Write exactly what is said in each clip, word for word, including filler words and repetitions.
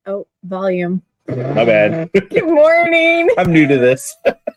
Oh, volume. My bad. Good morning. I'm new to this.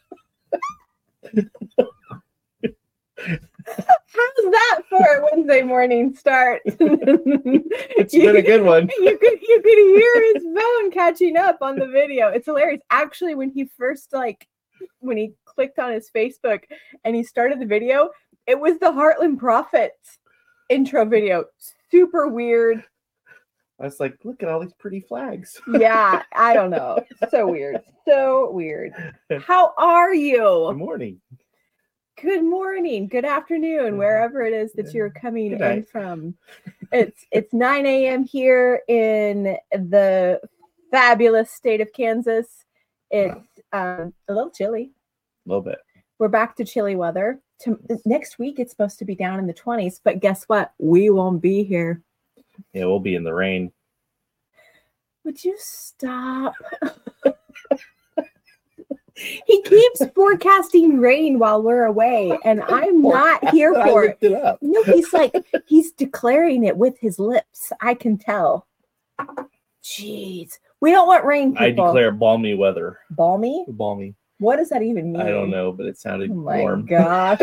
How's that for a Wednesday morning start? It's been a good one. You could you could hear his phone catching up on the video. It's hilarious. Actually, when he first like when he clicked on his Facebook and he started the video, it was the Heartland Prophets intro video. Super weird. I was like, look at all these pretty flags. Yeah, I don't know. So weird. So weird. How are you? Good morning. Good morning, good afternoon, wherever it is that you're coming in from. It's it's nine a.m. here in the fabulous state of Kansas. It's um, a little chilly. A little bit. We're back to chilly weather. To, next week, it's supposed to be down in the twenties, but guess what? We won't be here. Yeah, we'll be in the rain. Would you stop? He keeps forecasting rain while we're away, and I'm not here for it. it up. No, he's like, he's declaring it with his lips. I can tell. Jeez. We don't want rain, people. I declare balmy weather. Balmy? Balmy. What does that even mean? I don't know, but it sounded oh my warm. Gosh.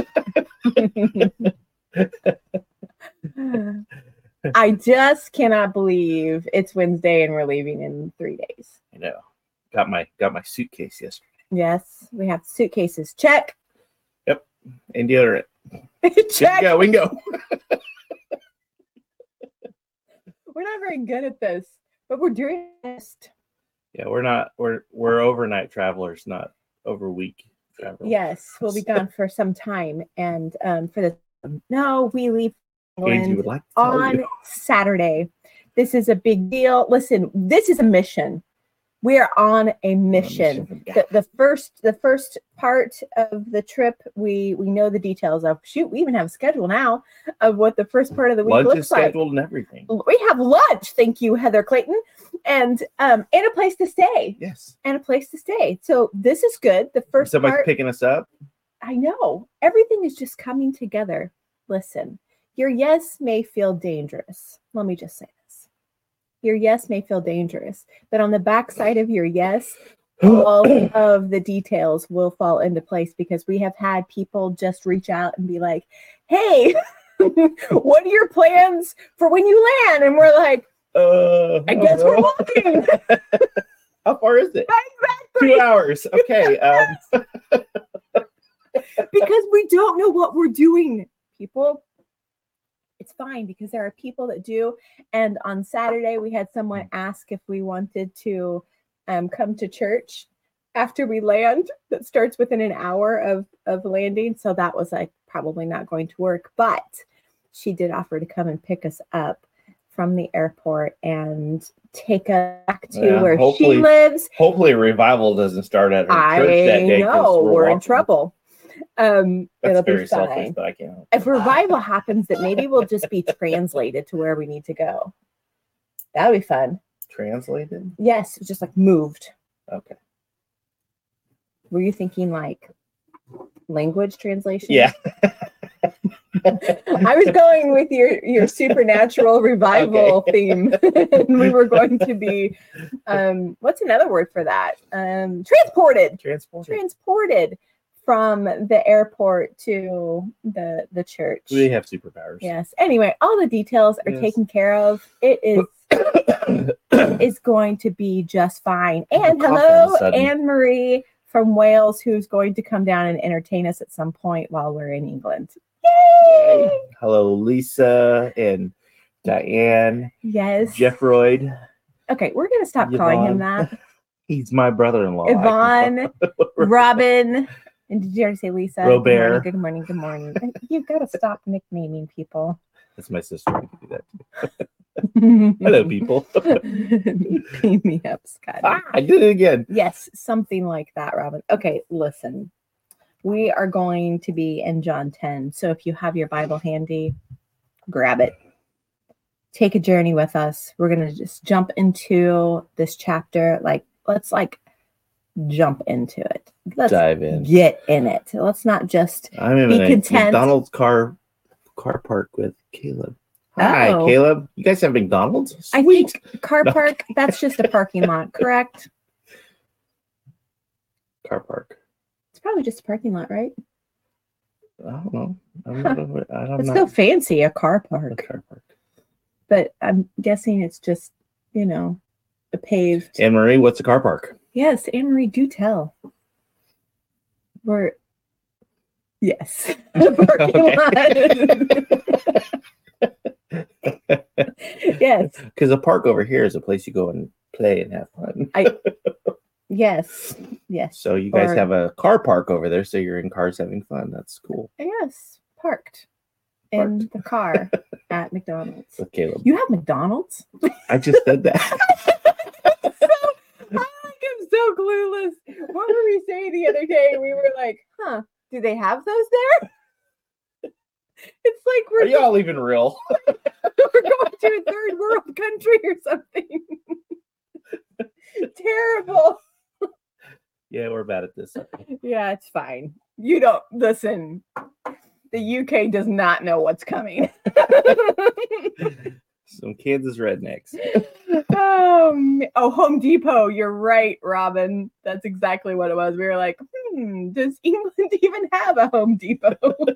I just cannot believe it's Wednesday and we're leaving in three days. I know. Got my got my suitcase yesterday. Yes, we have suitcases. Check. Yep. And deodorant. Check. Yeah, we can go. We're not very good at this, but we're doing this. Yeah, we're not. We're we're overnight travelers, not over week travelers. Yes, we'll be gone for some time, and um, for the no, we leave Angie would like to tell on you. Saturday. This is a big deal. Listen, this is a mission. We are on a mission. mission. The, the first, the first part of the trip, we we know the details of. Shoot, we even have a schedule now of what the first part of the week Lunch looks is scheduled like. and everything. We have lunch, thank you, Heather Clayton, and um, and a place to stay. Yes, and a place to stay. So this is good. The first somebody's part, picking us up. I know everything is just coming together. Listen, your yes may feel dangerous. Let me just say this. Your yes may feel dangerous, but on the backside of your yes, all of the details will fall into place because we have had people just reach out and be like, hey, what are your plans for when you land? And we're like, uh, I guess oh, we're no. walking. How far is it? Exactly. Two hours. Okay. Um. Because we don't know what we're doing, people. It's fine because there are people that do. And on Saturday, we had someone ask if we wanted to um, come to church after we land. That starts within an hour of, of landing. So that was like probably not going to work. But she did offer to come and pick us up from the airport and take us back to Yeah, where she lives. Hopefully revival doesn't start at her I church that day. know we're, we're in walking. trouble. Um, That's it'll very be selfish, fine. but I can't. If revival happens, that maybe we'll just be translated to where we need to go. That would be fun. Translated? Yes, just like moved. Okay. Were you thinking like language translation? Yeah. I was going with your your supernatural revival Okay. theme, and we were going to be, um, what's another word for that? Um, transported. Transported. Transported. From the airport to the the church. We have superpowers. Yes. Anyway, all the details are Yes. taken care of. It is is going to be just fine. And Cough all of hello, a sudden. Anne Marie from Wales, who's going to come down and entertain us at some point while we're in England. Yay! Hello, Lisa and Diane. Yes. Jeff Royd. Okay, we're gonna stop calling him Yvonne. that. He's my brother-in-law. Yvonne, Robin. And did you already say Lisa? Robert. Good morning, good morning, good morning. You've got to stop nicknaming people. That's my sister. We can do that too. Hello, people. Beam me up, Scott. Ah, I did it again. Yes, something like that, Robin. Okay, listen. We are going to be in John ten. So if you have your Bible handy, grab it. Take a journey with us. We're going to just jump into this chapter. Like, let's like jump into it. Let's Dive in. Get in it. Let's not just I'm in be a content. McDonald's car car park with Caleb. Hi, Oh. Caleb. You guys have McDonald's? I Sweet. think car No. park, that's just a parking lot, correct? Car park. It's probably just a parking lot, right? I don't know. I'm Huh. not. I don't It's know. so fancy, a car A park. car park. But I'm guessing it's just, you know, a paved. Anne Marie, what's a car park? Yes, Anne Marie, do tell. We're yes, a parking lot. Yes, Because a park over here is a place you go and play and have fun. I yes, yes. So you guys Or- have a car park over there, so you're in cars having fun. That's cool. Yes, parked in the car at McDonald's. With Caleb. You have McDonald's? I just said that. so, I am so clueless. What were we saying the other day? We were like, huh, do they have those there? It's like we're, Are y'all even real? we're going to a third world country or something. Terrible. Yeah, we're bad at this. Yeah, it's fine. You don't listen. The U K does not know what's coming. Some Kansas rednecks. um, oh, Home Depot. You're right, Robin. That's exactly what it was. We were like, hmm, does England even have a Home Depot?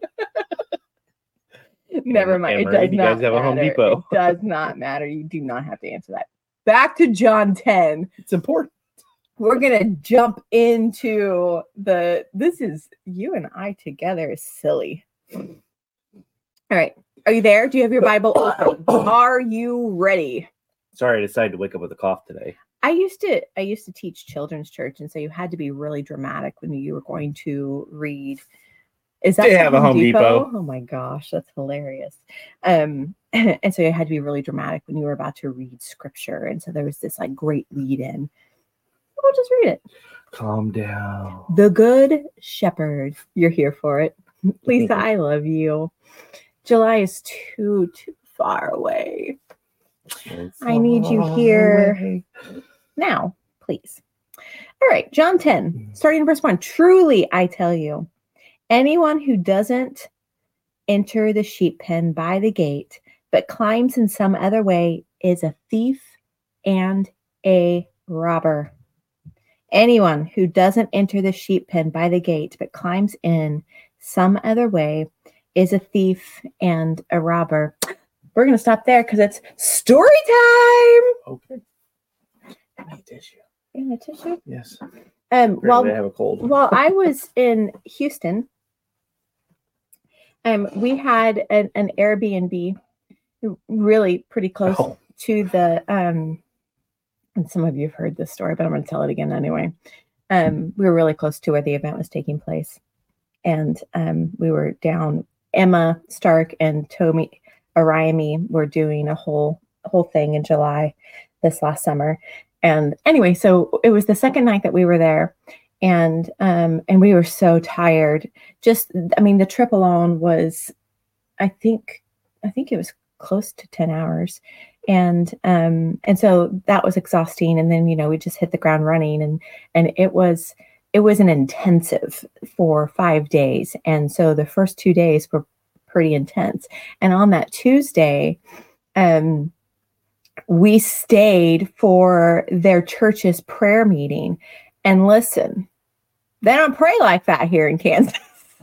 Never And- mind. and It Marie, does do you not guys have a Home matter. Depot? It does not matter. You do not have to answer that. Back to John ten. It's important. We're gonna jump into the. This is you and I together is silly. All right. Are you there? Do you have your Bible open? Are you ready? Sorry, I decided to wake up with a cough today. I used to I used to teach children's church, and so you had to be really dramatic when you were going to read. Is that They the have a Home Depot. Oh my gosh, that's hilarious. Um, and so you had to be really dramatic when you were about to read scripture, and so there was this like great lead in. We'll just read it. Calm down. The Good Shepherd. You're here for it. Lisa, I love you. July is too, too far away. I need you here now, please. All right, John ten, starting in verse one. Truly, I tell you, anyone who doesn't enter the sheep pen by the gate, but climbs in some other way, is a thief and a robber. Anyone who doesn't enter the sheep pen by the gate, but climbs in some other way, is a thief and a robber. We're going to stop there because it's story time. Okay. I need tissue. In a tissue. Yes. Um, Well, while I have a cold. while I was in Houston, um, we had an, an Airbnb really pretty close Oh. to the um, and some of you have heard this story, but I'm going to tell it again anyway. Um, we were really close to where the event was taking place, and um, we were down. Emma Stark and Tomi Ariami were doing a whole whole thing in July this last summer. And anyway, so it was the second night that we were there, and um, and we were so tired. Just, I mean, the trip alone was, I think, I think it was close to ten hours, and um, and so that was exhausting. And then, you know, we just hit the ground running, and and it was it was an intensive for five days. And so the first two days were pretty intense. And on that Tuesday, um. we stayed for their church's prayer meeting. And listen, they don't pray like that here in Kansas.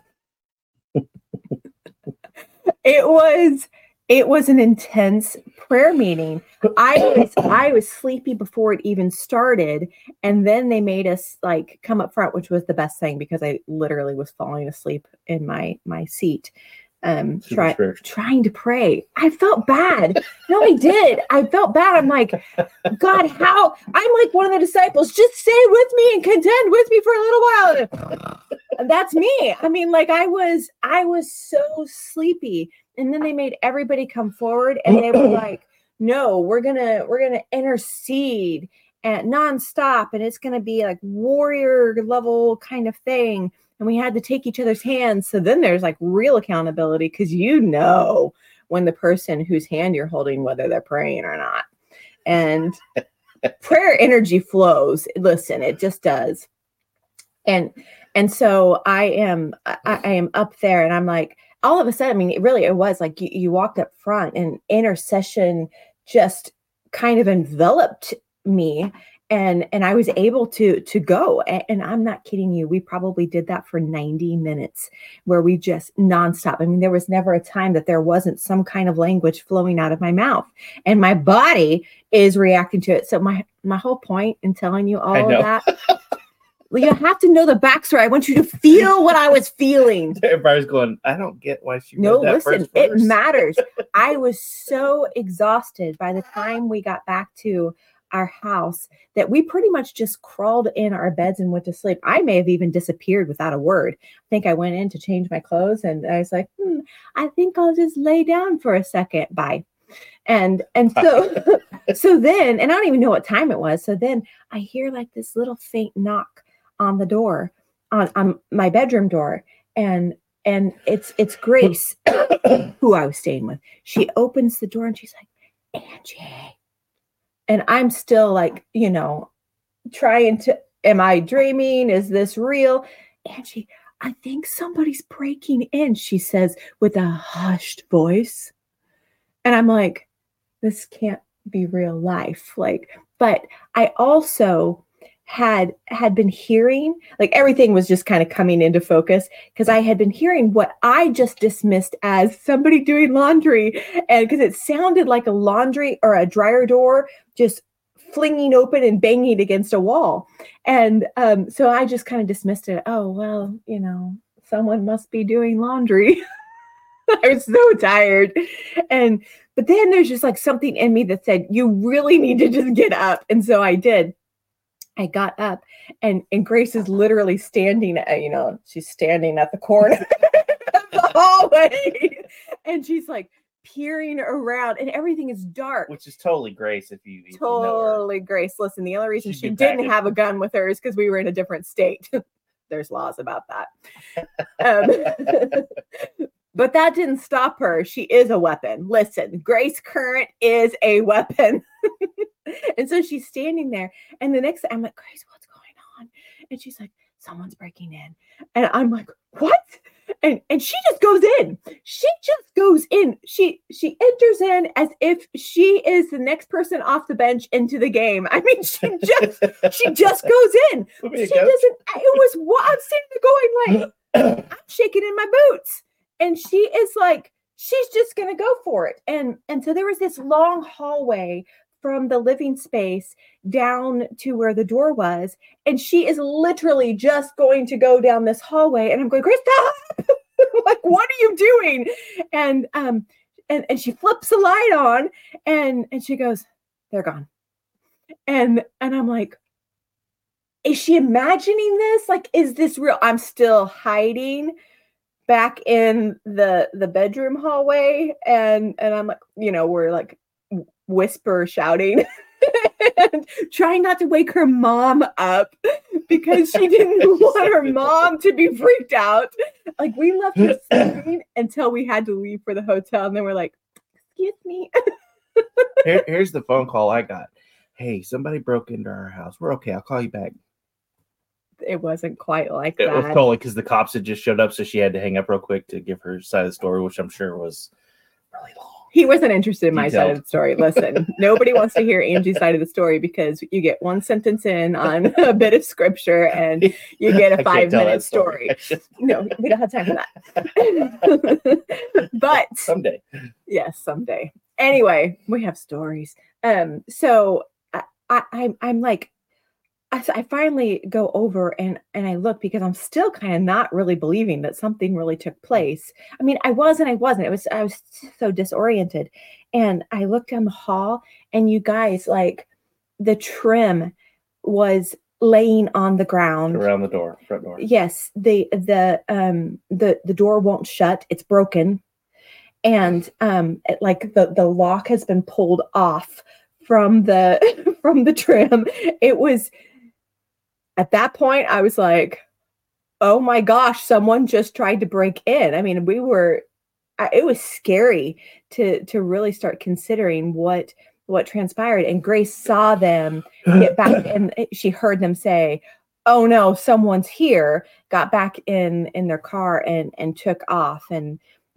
It was it was an intense prayer meeting. I was I was sleepy before it even started, and then they made us like come up front, which was the best thing because I literally was falling asleep in my my seat. Um, Super try, spiritual. trying to pray. I felt bad. No, I did. I felt bad. I'm like, God, how? I'm like one of the disciples. Just stay with me and contend with me for a little while. And that's me. I mean, like I was, I was so sleepy. And then they made everybody come forward, and they were like, "No, we're gonna, we're gonna intercede and nonstop, and it's gonna be like warrior level kind of thing." And we had to take each other's hands. So then there's like real accountability because you know when the person whose hand you're holding, whether they're praying or not. And prayer energy flows. Listen, it just does. And and so I am I, I am up there, and I'm like, all of a sudden, I mean, it really, it was like you, you walked up front and intercession just kind of enveloped me. And, and I was able to, to go. And, and I'm not kidding you. We probably did that for ninety minutes where we just nonstop. I mean, there was never a time that there wasn't some kind of language flowing out of my mouth, and my body is reacting to it. So my, my whole point in telling you all of that, you have to know the backstory. I want you to feel what I was feeling. Everybody's going, I don't get why she No, read that listen, first it verse. matters. I was so exhausted by the time we got back to our house that we pretty much just crawled in our beds and went to sleep. I may have even disappeared without a word. I think I went in to change my clothes and I was like, hmm, I think I'll just lay down for a second. Bye. And, and so, so then, and I don't even know what time it was. So then I hear like this little faint knock on the door, on, on my bedroom door. And, and it's, it's Grace who I was staying with. She opens the door and she's like, Angie. And I'm still like, you know, trying to, am I dreaming? Is this real? Angie, I think somebody's breaking in, she says with a hushed voice. And I'm like, this can't be real life. Like, but I also had, had been hearing, like everything was just kind of coming into focus because I had been hearing what I just dismissed as somebody doing laundry. And because it sounded like a laundry or a dryer door just flinging open and banging against a wall. And um, so I just kind of dismissed it. Oh, well, you know, someone must be doing laundry. I was so tired. And, but then there's just like something in me that said, you really need to just get up. And so I did. I got up and, and Grace is literally standing, at, you know, she's standing at the corner of the hallway and she's like peering around and everything is dark. Which is totally Grace if you, if totally you know her. Grace. Listen, the only reason She'd she be didn't packing. have a gun with her is because we were in a different state. There's laws about that. Um, but that didn't stop her. She is a weapon. Listen, Grace Current is a weapon. And so she's standing there. And the next thing I'm like, Grace, what's going on? And she's like, someone's breaking in. And I'm like, what? And and she just goes in. She just goes in. She she enters in as if she is the next person off the bench into the game. I mean, she just she just goes in. She doesn't. It was what I'm sitting there going like, I'm shaking in my boots. And she is like, she's just gonna go for it. And and so there was this long hallway from the living space down to where the door was. And she is literally just going to go down this hallway. And I'm going, Grace, stop! Like, what are you doing? And um, and, and she flips the light on and, and she goes, they're gone. And and I'm like, is she imagining this? Like, is this real? I'm still hiding back in the the bedroom hallway. And and I'm like, you know, we're like whisper shouting and trying not to wake her mom up because she didn't want her mom to be freaked out. Like, we left her sleeping until we had to leave for the hotel. And then we're like, excuse me. Here, here's the phone call I got. Hey, somebody broke into our house. We're okay. I'll call you back. It wasn't quite like it that. It was totally because the cops had just showed up. So she had to hang up real quick to give her side of the story, which I'm sure was really long. He wasn't interested in my Detailed. side of the story. Listen, nobody wants to hear Angie's side of the story because you get one sentence in on a bit of scripture and you get a five minute story. story. No, we don't have time for that. But someday. Yes, someday. Anyway, we have stories. Um, so I, I, I'm, I'm like, I, I finally go over and, and I look because I'm still kind of not really believing that something really took place. I mean, I was and I wasn't. It was I was so disoriented. And I looked down the hall and you guys, like, the trim was laying on the ground. Around the door, front door. Yes. The the um the, the door won't shut. It's broken. And um it, like the, the lock has been pulled off from the from the trim. It was at that point, I was like, oh my gosh, someone just tried to break in. I mean, we were, it was scary to to really start considering what what transpired. And Grace saw them get back and she heard them say, oh no, someone's here, got back in in their car and and took off. And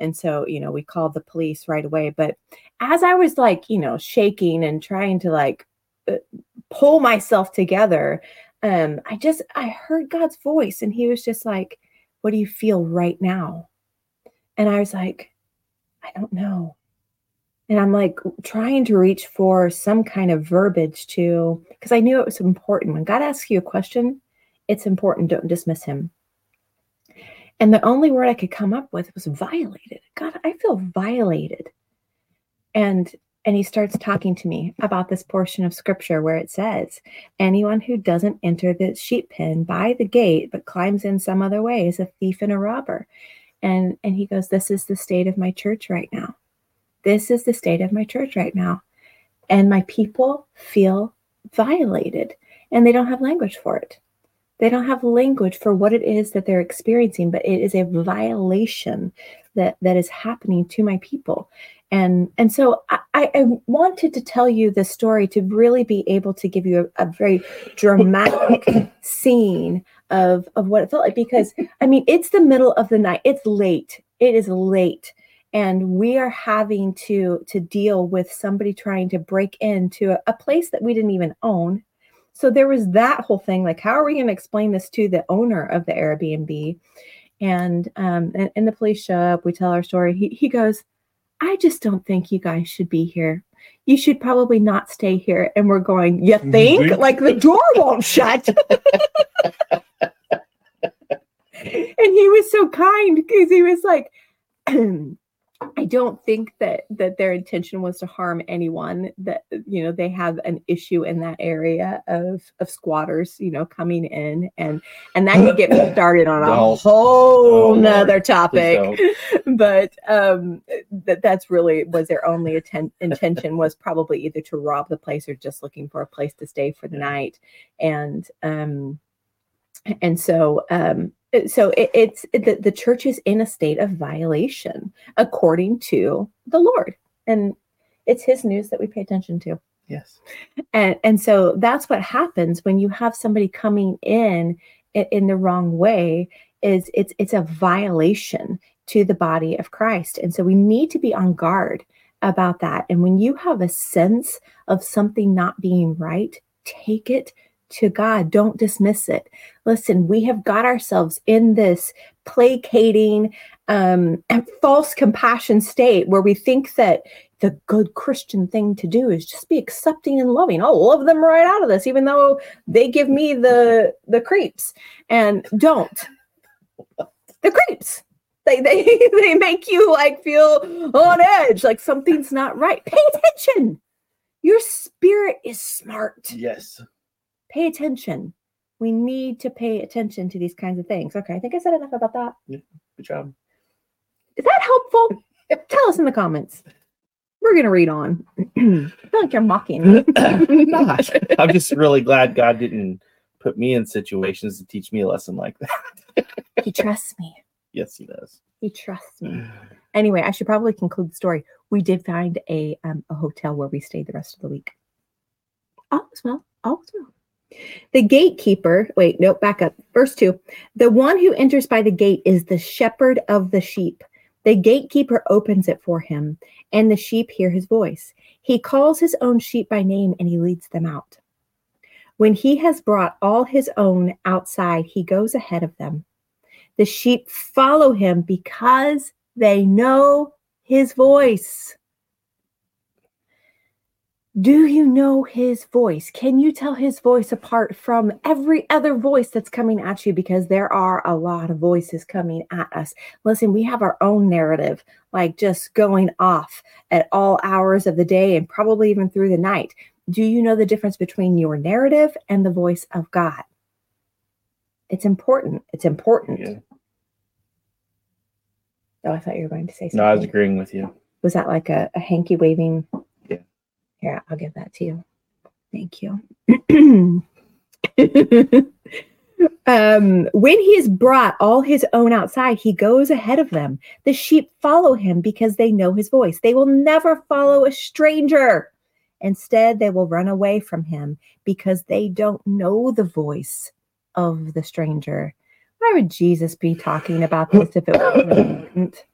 And so, you know, we called the police right away. But as I was like, you know, shaking and trying to like uh, pull myself together, um, I just, I heard God's voice, and he was just like, what do you feel right now? And I was like, I don't know. And I'm like trying to reach for some kind of verbiage to, because I knew it was important. When God asks you a question, it's important. Don't dismiss him. And the only word I could come up with was violated. God, I feel violated. And and he starts talking to me about this portion of scripture where it says, anyone who doesn't enter the sheep pen by the gate, but climbs in some other way is a thief and a robber. And, and he goes, this is the state of my church right now. This is the state of my church right now. And my people feel violated, and they don't have language for it. They don't have language for what it is that they're experiencing, but it is a violation that, that is happening to my people. And, and so I, I wanted to tell you this story to really be able to give you a, a very dramatic scene of, of what it felt like, because, I mean, it's the middle of the night. It's late. It is late. And we are having to, to deal with somebody trying to break into a, a place that we didn't even own. So there was that whole thing, like, how are we going to explain this to the owner of the Airbnb? And, um, and, and the police show up, we tell our story. He, he goes, I just don't think you guys should be here. You should probably not stay here. And we're going, you think? Like the door won't shut. And he was so kind, because he was like, I don't think that that their intention was to harm anyone, that, you know, they have an issue in that area of, of squatters, you know, coming in, and, and that could get me started on a No. whole Oh, nother Lord. topic. But um, that that's really was their only atten- intention was probably either to rob the place or just looking for a place to stay for the night. And, um, and so, um, So it, it's it, the, the church is in a state of violation according to the Lord, and it's his news that we pay attention to. Yes. And and so that's what happens when you have somebody coming in in, in the wrong way. Is it's it's a violation to the body of Christ, and so we need to be on guard about that. And when you have a sense of something not being right, take it to God. Don't dismiss it. Listen, we have got ourselves in this placating, um, false compassion state where we think that the good Christian thing to do is just be accepting and loving. I'll love them right out of this, even though they give me the the creeps. And don't. The creeps. They they they make you like feel on edge, like something's not right. Pay attention. Your spirit is smart. Yes. Pay attention. We need to pay attention to these kinds of things. Okay, I think I said enough about that. Yeah, good job. Is that helpful? Tell us in the comments. We're going to read on. I feel like you're mocking me. Gosh, I'm just really glad God didn't put me in situations to teach me a lesson like that. He trusts me. Yes, he does. He trusts me. Anyway, I should probably conclude the story. We did find a um, a hotel where we stayed the rest of the week. All was well. All was well. The gatekeeper, wait, nope, back up. Verse two. The one who enters by the gate is the shepherd of the sheep. The gatekeeper opens it for him, and the sheep hear his voice. He calls his own sheep by name, and he leads them out. When he has brought all his own outside, he goes ahead of them. The sheep follow him because they know his voice. Do you know his voice? Can you tell his voice apart from every other voice that's coming at you? Because there are a lot of voices coming at us. Listen, we have our own narrative, like just going off at all hours of the day and probably even through the night. Do you know the difference between your narrative and the voice of God? It's important. It's important. Yeah. Oh, I thought you were going to say something. No, I was agreeing with you. Was that like a, a hanky waving? Yeah. Here, I'll give that to you. Thank you. um, when he has brought all his own outside, he goes ahead of them. The sheep follow him because they know his voice. They will never follow a stranger. Instead, they will run away from him because they don't know the voice of the stranger. Why would Jesus be talking about this if it wasn't important?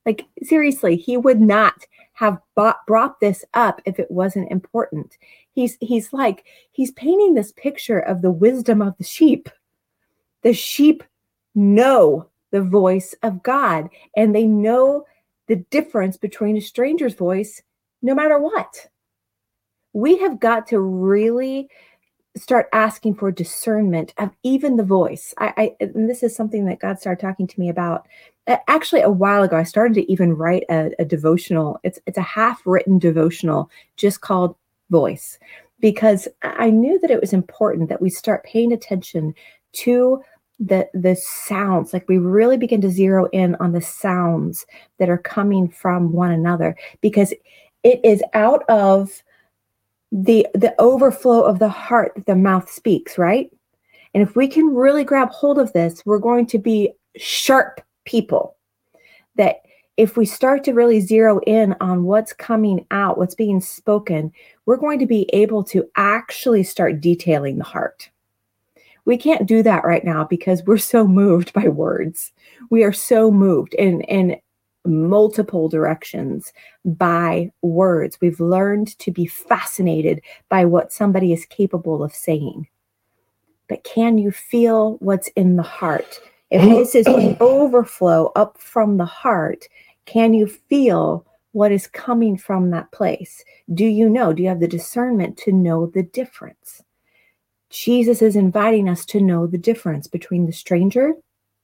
Like, seriously, he would not have bought, brought this up if it wasn't important. He's he's like, he's painting this picture of the wisdom of the sheep. The sheep know the voice of God, and they know the difference between a stranger's voice no matter what. We have got to really start asking for discernment of even the voice. I, I and this is something that God started talking to me about. Actually, a while ago, I started to even write a, a devotional. It's it's a half-written devotional just called Voice, because I knew that it was important that we start paying attention to the the sounds. Like, we really begin to zero in on the sounds that are coming from one another, because it is out of the the overflow of the heart that the mouth speaks, right? And if we can really grab hold of this, we're going to be sharp people. That if we start to really zero in on what's coming out, what's being spoken, we're going to be able to actually start detailing the heart. We can't do that right now because we're so moved by words. We are so moved in, in multiple directions by words. We've learned to be fascinated by what somebody is capable of saying. But can you feel what's in the heart? If this is an overflow up from the heart, can you feel what is coming from that place? Do you know? Do you have the discernment to know the difference? Jesus is inviting us to know the difference between the stranger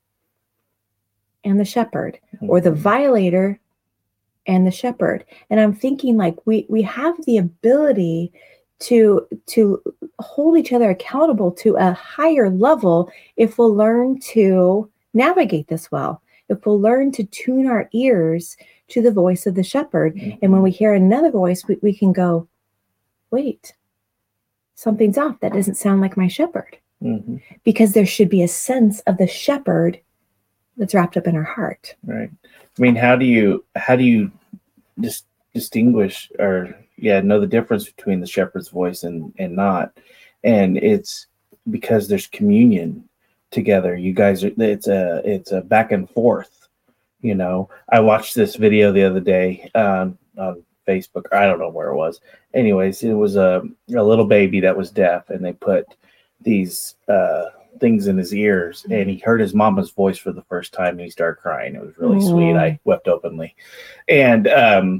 and the shepherd, or the violator and the shepherd. And I'm thinking, like, we we have the ability to to hold each other accountable to a higher level if we'll learn to navigate this well, if we'll learn to tune our ears to the voice of the shepherd. Mm-hmm. And when we hear another voice, we, we can go, wait, something's off. That doesn't sound like my shepherd. Mm-hmm. Because there should be a sense of the shepherd that's wrapped up in our heart. Right. I mean, how do you how do you dis- distinguish or yeah know the difference between the shepherd's voice and and not? And it's because there's communion together. You guys are it's a it's a back and forth. You know, I watched this video the other day um, on Facebook. Or I don't know where it was. Anyways, it was a a little baby that was deaf, and they put these uh, things in his ears, and he heard his mama's voice for the first time, and he started crying. It was really mm. sweet. I wept openly, and um,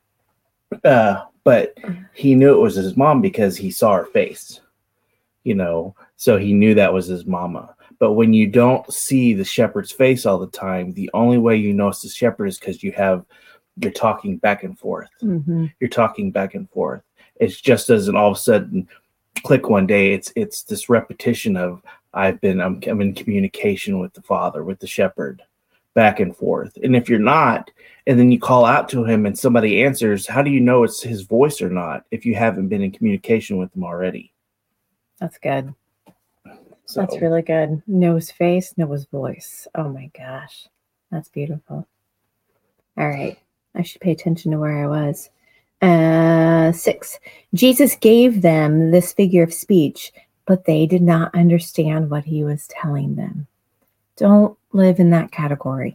uh, but he knew it was his mom because he saw her face. You know, so he knew that was his mama. But when you don't see the shepherd's face all the time, the only way you know it's the shepherd is because you have you're talking back and forth. Mm-hmm. You're talking back and forth. It just doesn't all of a sudden click one day. It's it's this repetition of I've been I'm, I'm in communication with the Father, with the shepherd, back and forth. And if you're not, and then you call out to him and somebody answers, how do you know it's his voice or not if you haven't been in communication with him already? That's good. So. That's really good. Know his face, know his voice. Oh my gosh. That's beautiful. All right. I should pay attention to where I was. Uh, six. Jesus gave them this figure of speech, but they did not understand what he was telling them. Don't live in that category.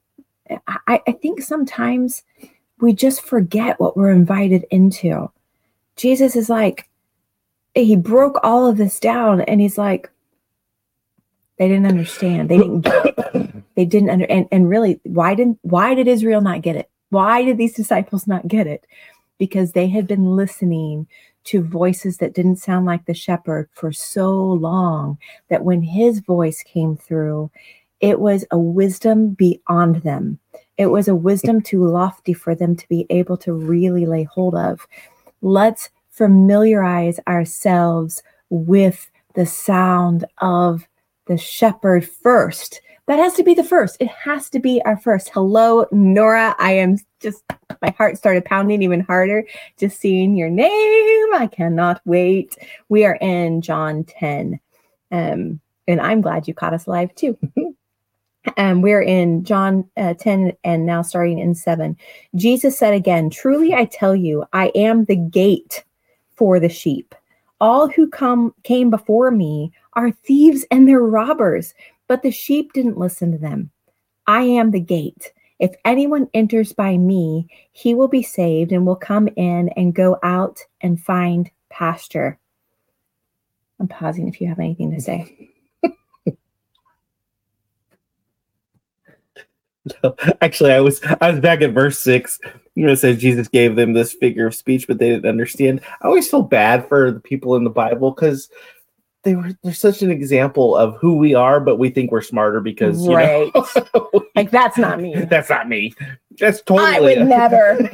I, I think sometimes we just forget what we're invited into. Jesus is like, he broke all of this down, and he's like, they didn't understand. They didn't get it. They didn't under and, and really, why didn't why did Israel not get it? Why did these disciples not get it? Because they had been listening to voices that didn't sound like the shepherd for so long that when his voice came through, it was a wisdom beyond them. It was a wisdom too lofty for them to be able to really lay hold of. Let's familiarize ourselves with the sound of the shepherd first. That has to be the first. It has to be our first. Hello, Nora. I am just, my heart started pounding even harder just seeing your name. I cannot wait. We are in John ten. Um, and I'm glad you caught us live too. Um, we're in John uh, ten and now starting in seven. Jesus said again, truly I tell you, I am the gate for the sheep. All who come came before me are thieves and they're robbers, but the sheep didn't listen to them. I am the gate. If anyone enters by me, he will be saved and will come in and go out and find pasture. I'm pausing if you have anything to say. No, actually, I was I was back at verse six. You know, it says Jesus gave them this figure of speech, but they didn't understand. I always feel bad for the people in the Bible because they were they're such an example of who we are, but we think we're smarter because you Right. know, Like, that's not me. That's not me. That's totally. I would never.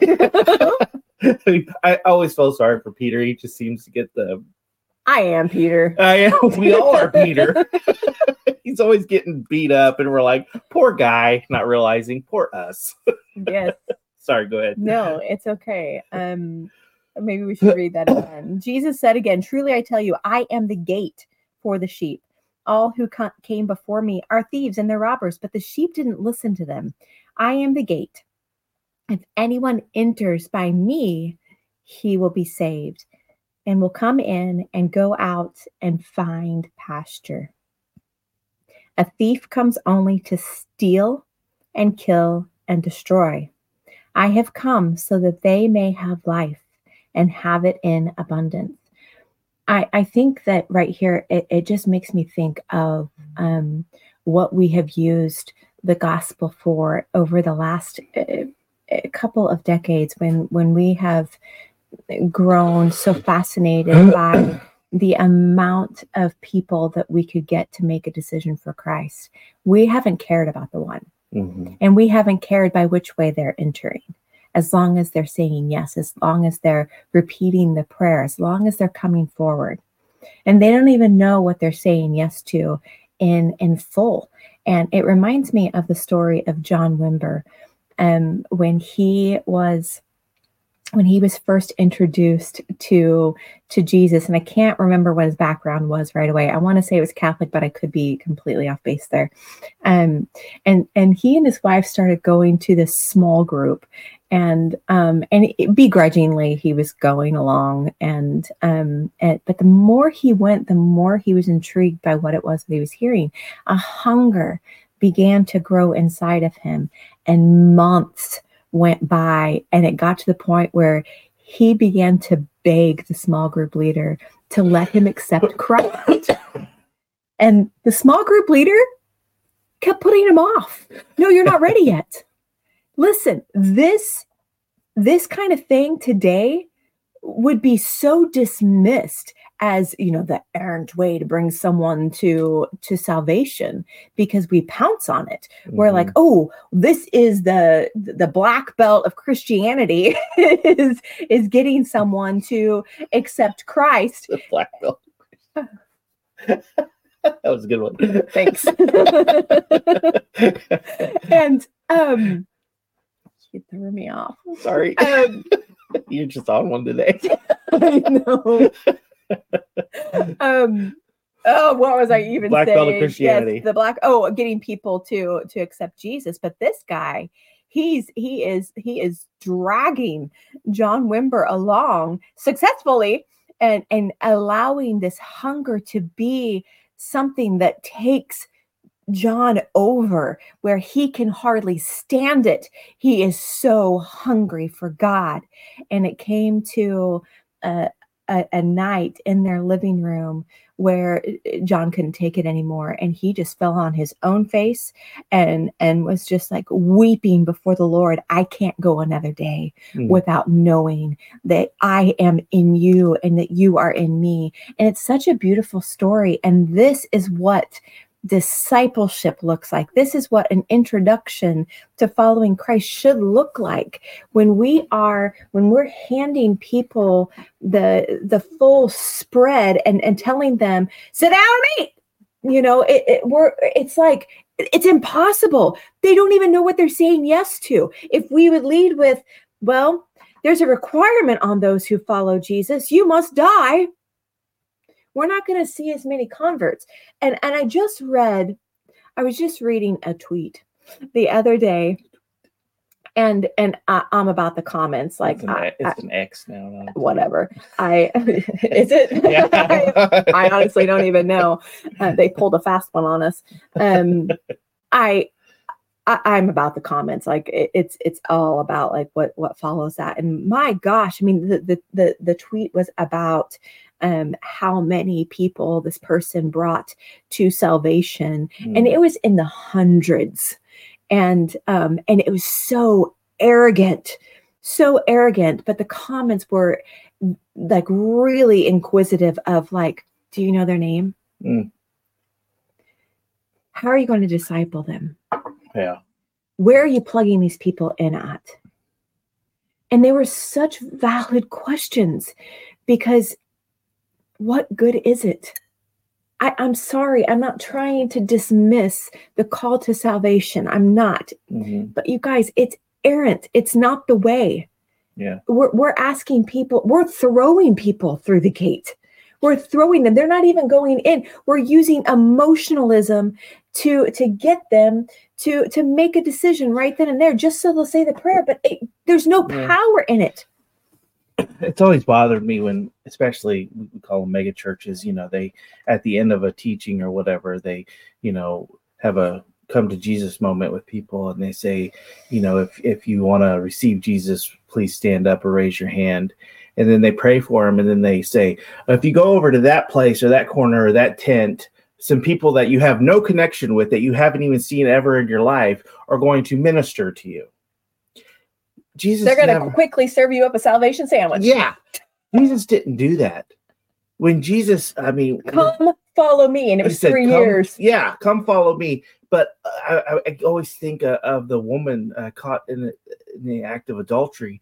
I always feel sorry for Peter. He just seems to get the. I am Peter. I am. We all are Peter. He's always getting beat up, and we're like, poor guy, not realizing, poor us. Yes. Sorry, go ahead. No, it's okay. Um, maybe we should read that again. Jesus said again, truly I tell you, I am the gate for the sheep. All who co- came before me are thieves and they're robbers, but the sheep didn't listen to them. I am the gate. If anyone enters by me, he will be saved and will come in and go out and find pasture. A thief comes only to steal and kill and destroy. I have come so that they may have life and have it in abundance. I, I think that right here, it, it just makes me think of um, what we have used the gospel for over the last uh, a couple of decades when, when we have grown so fascinated by the amount of people that we could get to make a decision for Christ. We haven't cared about the one. Mm-hmm. And we haven't cared by which way they're entering. As long as they're saying yes, as long as they're repeating the prayer, as long as they're coming forward. And they don't even know what they're saying yes to in, in full. And it reminds me of the story of John Wimber um, when he was when he was first introduced to to Jesus. And I can't remember what his background was right away. I want to say it was Catholic, but I could be completely off base there. Um, and, and he and his wife started going to this small group. And um, and it, begrudgingly, he was going along. And, um, and but the more he went, the more he was intrigued by what it was that he was hearing. A hunger began to grow inside of him. And months went by, and it got to the point where he began to beg the small group leader to let him accept Christ. And the small group leader kept putting him off. No, you're not ready yet. Listen, this, this kind of thing today would be so dismissed as, you know, the errant way to bring someone to, to salvation, because we pounce on it. Mm-hmm. We're like, oh, this is the, the black belt of Christianity is, is getting someone to accept Christ. The black belt. That was a good one. Thanks. And, um, you threw me off. Sorry. Um, You're just on one today. I know. um, oh, what was I even black saying? Black belt of Christianity. Yes, the black. Oh, getting people to to accept Jesus. But this guy, he's he is he is dragging John Wimber along successfully, and and allowing this hunger to be something that takes John over, where he can hardly stand it. He is so hungry for God. And it came to a, a, a night in their living room where John couldn't take it anymore. And he just fell on his own face and, and was just like weeping before the Lord. I can't go another day mm. without knowing that I am in you and that you are in me. And it's such a beautiful story. And this is what discipleship looks like. This is what an introduction to following Christ should look like. When we are, when we're handing people the the full spread and, and telling them, sit down and eat, you know, it, it we're it's like it's impossible. They don't even know what they're saying yes to. If we would lead with, well, there's a requirement on those who follow Jesus. You must die. We're not going to see as many converts. And and I just read, I was just reading a tweet the other day, and and I, I'm about the comments. Like it's an, I, it's I, an X now. Whatever. I is it? Yeah. I, I honestly don't even know. Uh, they pulled a fast one on us. Um, I I, I'm about the comments. Like it, it's it's all about like what what follows that. And my gosh, I mean, the the the, the tweet was about um, how many people this person brought to salvation, mm. and it was in the hundreds, and um, and it was so arrogant, so arrogant. But the comments were like really inquisitive of like, do you know their name? Mm. How are you going to disciple them? Yeah. Where are you plugging these people in at? And they were such valid questions, because what good is it? I, I'm sorry. I'm not trying to dismiss the call to salvation. I'm not. Mm-hmm. But you guys, it's errant. It's not the way. Yeah. We're, we're asking people, we're throwing people through the gate. We're throwing them. They're not even going in. We're using emotionalism to, to get them to, to make a decision right then and there, just so they'll say the prayer. But it, there's no yeah. power in it. It's always bothered me when, especially we call them mega churches, you know, they, at the end of a teaching or whatever, they, you know, have a come to Jesus moment with people. And they say, you know, if, if you want to receive Jesus, please stand up or raise your hand. And then they pray for them. And then they say, if you go over to that place or that corner or that tent, some people that you have no connection with, that you haven't even seen ever in your life, are going to minister to you. Jesus, they're going to quickly serve you up a salvation sandwich. Yeah. Jesus didn't do that. When Jesus, I mean, come follow me. And it was said, three years. Yeah. Come follow me. But I, I, I always think uh, of the woman uh, caught in the, in the act of adultery.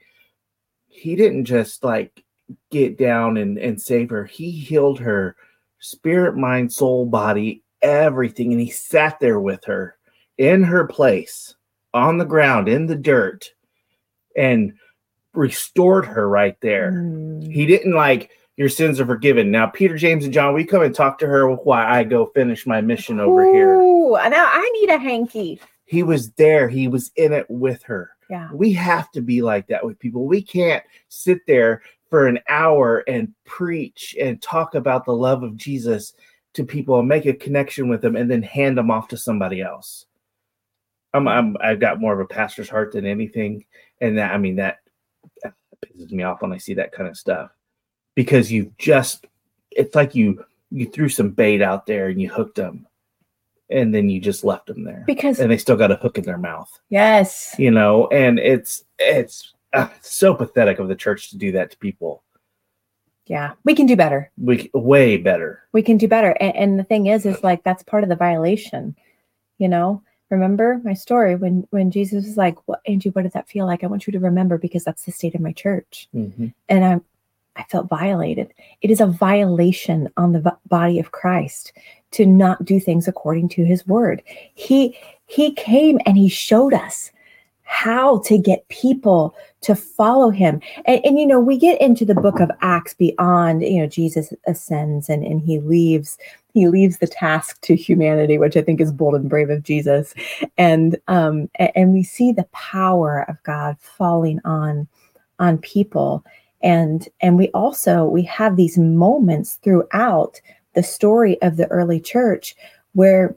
He didn't just like get down and, and save her. He healed her spirit, mind, soul, body, everything. And he sat there with her in her place on the ground, in the dirt, and restored her right there. Mm. He didn't like, your sins are forgiven. Now, Peter, James, and John, we come and talk to her while I go finish my mission over Ooh, here. Now I need a hanky. He was there. He was in it with her. Yeah. We have to be like that with people. We can't sit there for an hour and preach and talk about the love of Jesus to people and make a connection with them and then hand them off to somebody else. I'm, I'm I've got more of a pastor's heart than anything. And that, I mean, that, that pisses me off when I see that kind of stuff, because you've just, it's like you, you threw some bait out there and you hooked them. And then you just left them there, because and they still got a hook in their mouth. Yes. You know, and it's, it's uh, so pathetic of the church to do that to people. Yeah. We can do better. We way better. We can do better. And, and the thing is, is like, that's part of the violation. You know, remember my story when, when Jesus was like, what, Angie, what did that feel like? I want you to remember, because that's the state of my church. Mm-hmm. And I'm, I felt violated. It is a violation on the v- body of Christ to not do things according to his word. He, he came and he showed us how to get people to follow him. And, and, you know, we get into the book of Acts beyond, you know, Jesus ascends and, and he leaves, he leaves the task to humanity, which I think is bold and brave of Jesus. And, um, and, and we see the power of God falling on, on people. And, and we also, we have these moments throughout the story of the early church where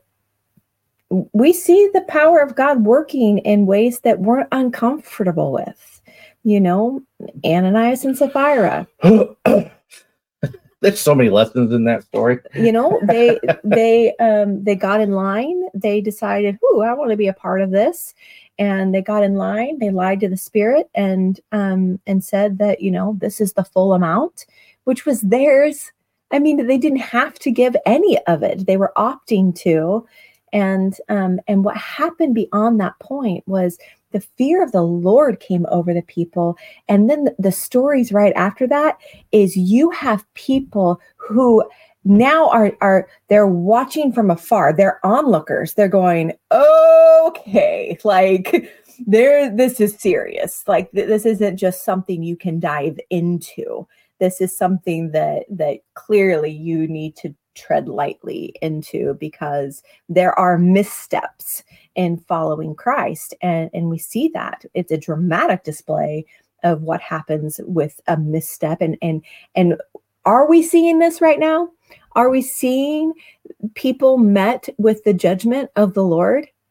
we see the power of God working in ways that we're uncomfortable with, you know, Ananias and Sapphira. There's so many lessons in that story. You know, they, they, um, they got in line. They decided, ooh, I want to be a part of this. And they got in line, they lied to the Spirit and, um, and said that, you know, this is the full amount, which was theirs. I mean, they didn't have to give any of it. They were opting to. And, um, and what happened beyond that point was the fear of the Lord came over the people. And then the, the stories right after that is you have people who now are, are they're watching from afar. They're onlookers. They're going, okay, like there, this is serious. Like th- this isn't just something you can dive into. This is something that, that clearly you need to tread lightly into, because there are missteps in following Christ. And, and we see that it's a dramatic display of what happens with a misstep. And, and, and are we seeing this right now? Are we seeing people met with the judgment of the Lord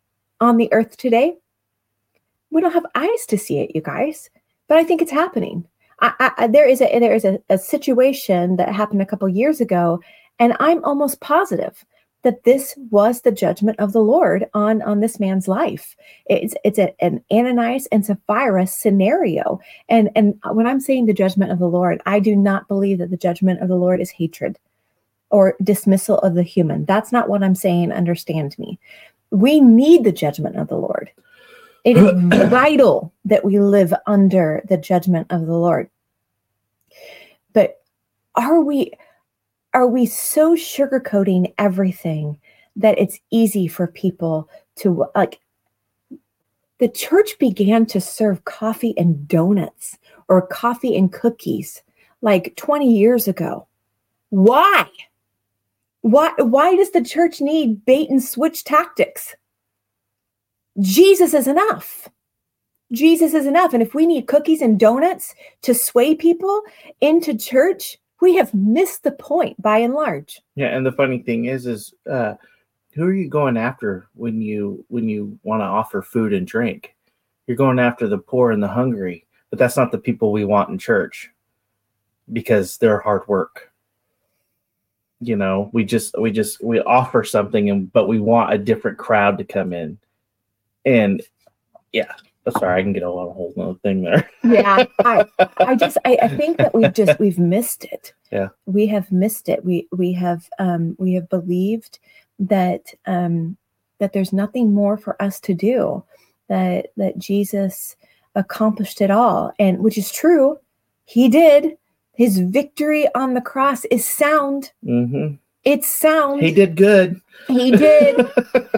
on the earth today. We don't have eyes to see it, you guys, but I think it's happening. I, I, there is a there is a, a situation that happened a couple years ago, and I'm almost positive that this was the judgment of the Lord on, on this man's life. It's it's a, an Ananias and Sapphira scenario. And, and when I'm saying the judgment of the Lord, I do not believe that the judgment of the Lord is hatred or dismissal of the human. That's not what I'm saying. Understand me. We need the judgment of the Lord. It is vital that we live under the judgment of the Lord. But are we... Are we so sugarcoating everything that it's easy for people to, like, the church began to serve coffee and donuts or coffee and cookies like twenty years ago. Why? Why, why does the church need bait and switch tactics? Jesus is enough. Jesus is enough. And if we need cookies and donuts to sway people into church, we have missed the point by and large. Yeah, and the funny thing is, is uh, who are you going after when you when you want to offer food and drink? You're going after the poor and the hungry, but that's not the people we want in church because they're hard work. You know, we just we just we offer something, and but we want a different crowd to come in, and yeah. Oh, sorry, I can get a whole other thing there. yeah, I, I just, I, I think that we've just, we've missed it. Yeah, we have missed it. We, we have, um, we have believed that, um, that there's nothing more for us to do. That that Jesus accomplished it all, and which is true. He did. His victory on the cross is sound. Mm-hmm. It's sound. He did good. He did.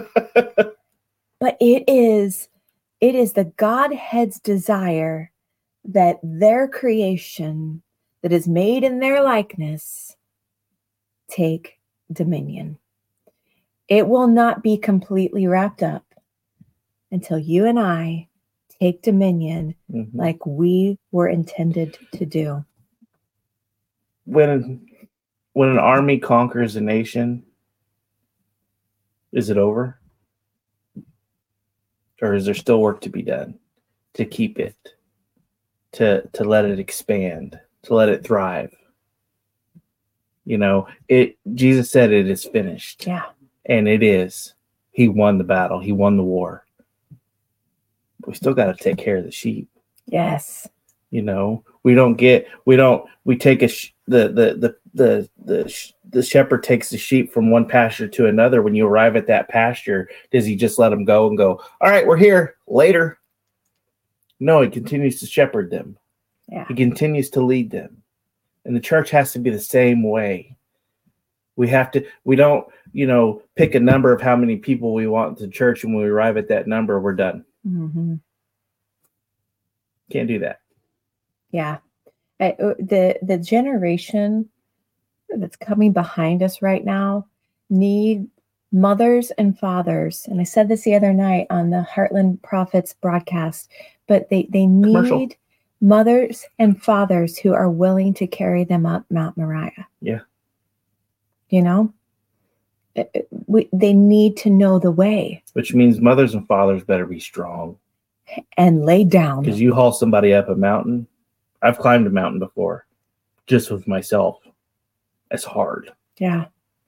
But it is. It is the Godhead's desire that their creation that is made in their likeness take dominion. It will not be completely wrapped up until you and I take dominion mm-hmm. like we were intended to do. When, when an army conquers a nation, is it over? Or is there still work to be done to keep it, to to let it expand, to let it thrive? You know, it. Jesus said it is finished. Yeah. And it is. He won the battle. He won the war. We still got to take care of the sheep. Yes. You know, we don't get, we don't, we take a, sh- the, the, the, the, the, sh- the shepherd takes the sheep from one pasture to another. When you arrive at that pasture, does he just let them go and go, all right, we're here later? No, he continues to shepherd them. Yeah. He continues to lead them. And the church has to be the same way. We have to, we don't, you know, pick a number of how many people we want to church. And when we arrive at that number, we're done. Mm-hmm. Can't do that. Yeah. I, the the generation that's coming behind us right now need mothers and fathers. And I said this the other night on the Heartland Prophets broadcast, but they, they need Commercial. mothers and fathers who are willing to carry them up Mount Moriah. Yeah. You know, we, they need to know the way. Which means mothers and fathers better be strong. And lay down. Because you haul somebody up a mountain. I've climbed a mountain before, just with myself. It's hard. Yeah.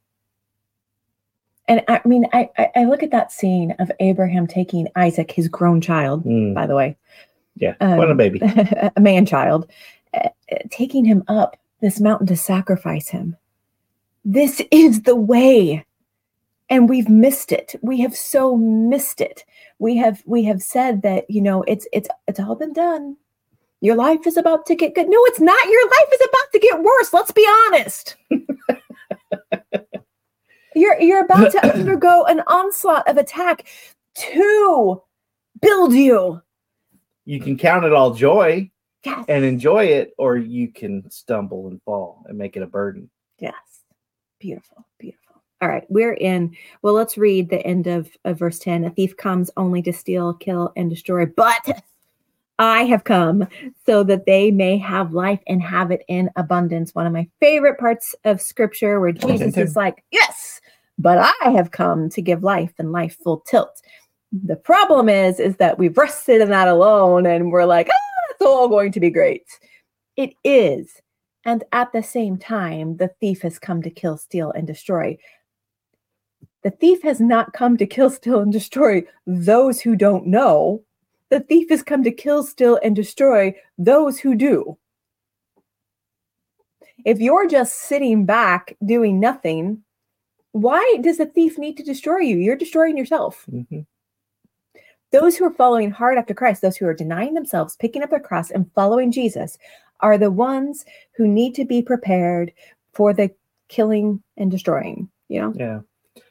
And I mean, I, I look at that scene of Abraham taking Isaac, his grown child, mm. by the way. Yeah, um, what a baby. A man child, uh, taking him up this mountain to sacrifice him. This is the way. And we've missed it. We have so missed it. We have we have said that, you know, it's it's it's all been done. Your life is about to get good. No, it's not. Your life is about to get worse. Let's be honest. you're you're about to undergo an onslaught of attack to build you. You can count it all joy yes. and enjoy it, or you can stumble and fall and make it a burden. Yes. Beautiful. Beautiful. All right, we're in. Well, let's read the end of, of verse ten. A thief comes only to steal, kill, and destroy, but I have come so that they may have life and have it in abundance. One of my favorite parts of scripture where Jesus is like, yes, but I have come to give life and life full tilt. The problem is, is that we've rested in that alone and we're like, ah, it's all going to be great. It is. And at the same time, the thief has come to kill, steal, and destroy. The thief has not come to kill, steal, and destroy those who don't know. The thief has come to kill, steal, and destroy those who do. If you're just sitting back doing nothing, why does the thief need to destroy you? You're destroying yourself. Mm-hmm. Those who are following hard after Christ, those who are denying themselves, picking up their cross, and following Jesus are the ones who need to be prepared for the killing and destroying, you know? Yeah.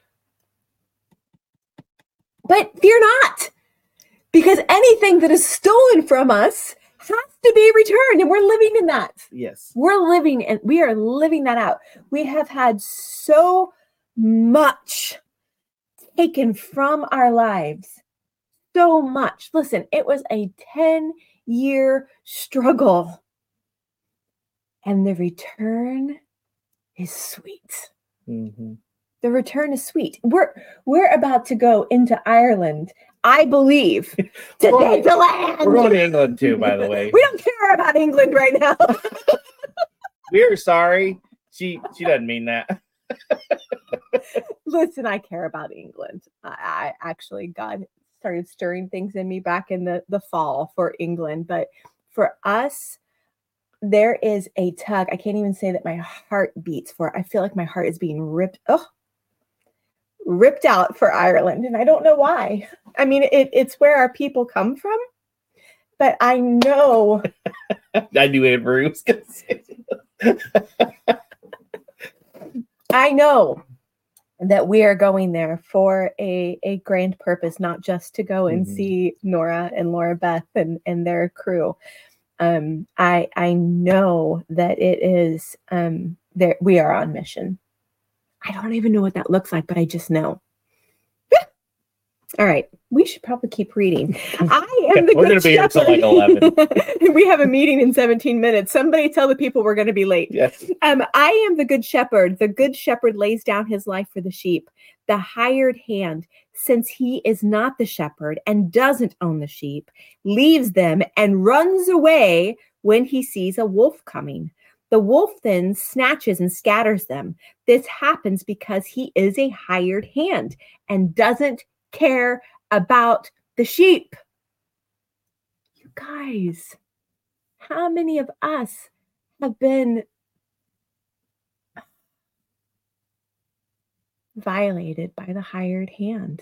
But fear not, because anything that is stolen from us has to be returned, and we're living in that. Yes. We're living, and we are living that out. We have had so much taken from our lives. So much. Listen, it was a ten-year struggle. And the return is sweet. Mm-hmm. The return is sweet. We're we're about to go into Ireland, I believe, to take the land. We're going to England too, by the way. We don't care about England right now. We're sorry. She she doesn't mean that. Listen, I care about England. I, I actually, God started stirring things in me back in the, the fall for England. But for us, there is a tug. I can't even say that my heart beats for it. I feel like my heart is being ripped, oh, ripped out for Ireland. And I don't know why. I mean, it, it's where our people come from. But I know. I knew Avery was going to say that. I know that we are going there for a, a grand purpose, not just to go and mm-hmm. see Nora and Laura Beth and, and their crew. Um, I I know that it is um, there. We are on mission. I don't even know what that looks like, but I just know. All right, we should probably keep reading. I am the we're going to be here until like eleven. We have a meeting in seventeen minutes. Somebody tell the people we're going to be late. Yes. Um, I am the good shepherd. The good shepherd lays down his life for the sheep. The hired hand, since he is not the shepherd and doesn't own the sheep, leaves them and runs away when he sees a wolf coming. The wolf then snatches and scatters them. This happens because he is a hired hand and doesn't care about the sheep. You guys, how many of us have been violated by the hired hand?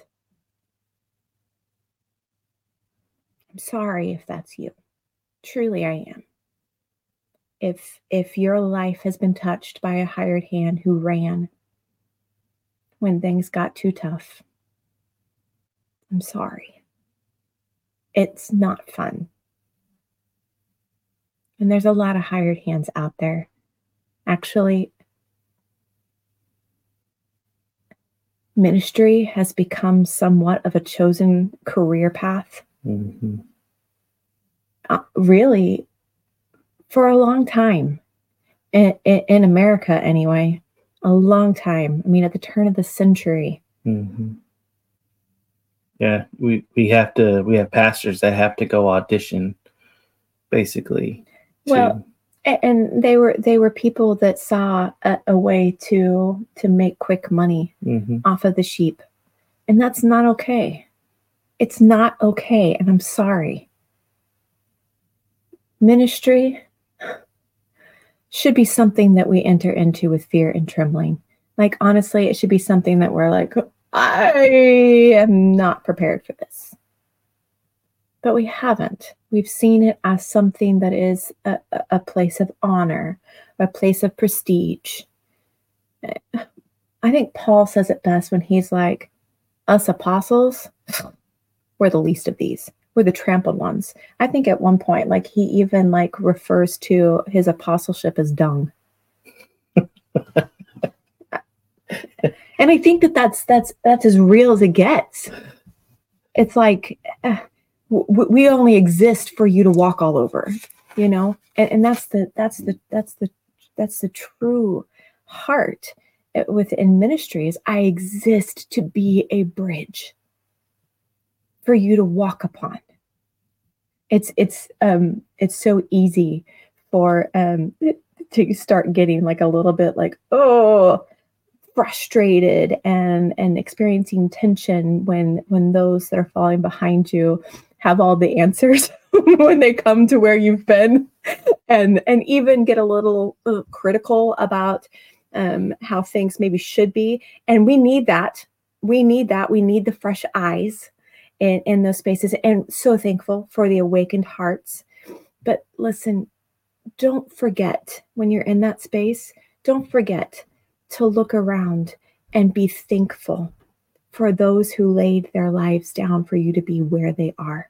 I'm sorry if that's you. Truly I am. If if your life has been touched by a hired hand who ran when things got too tough, I'm sorry. It's not fun. And there's a lot of hired hands out there. Actually, ministry has become somewhat of a chosen career path. Mm-hmm. Uh, really, for a long time, in, in, in America anyway, a long time. I mean, at the turn of the century. Mm-hmm. Yeah, we, we have to, we have pastors that have to go audition, basically. To... Well, and they were, they were people that saw a, a way to, to make quick money mm-hmm. off of the sheep. And that's not okay. It's not okay. And I'm sorry. Ministry should be something that we enter into with fear and trembling. Like, honestly, it should be something that we're like, I am not prepared for this. But we haven't. We've seen it as something that is a, a place of honor, a place of prestige. I think Paul says it best when he's like, us apostles, we're the least of these. We're the trampled ones. I think at one point, like, he even like refers to his apostleship as dung. And I think that that's that's that's as real as it gets. It's like uh, w- we only exist for you to walk all over, you know. And, and that's the that's the that's the that's the true heart within ministry. Is I exist to be a bridge. for you to walk upon. It's it's um it's so easy for um to start getting like a little bit like, oh, frustrated and and experiencing tension when when those that are falling behind you have all the answers when they come to where you've been, and and even get a little uh, critical about um, how things maybe should be. And we need that. We need that. We need the fresh eyes in, in those spaces. And so thankful for the awakened hearts. But listen, don't forget when you're in that space, don't forget to look around and be thankful for those who laid their lives down for you to be where they are.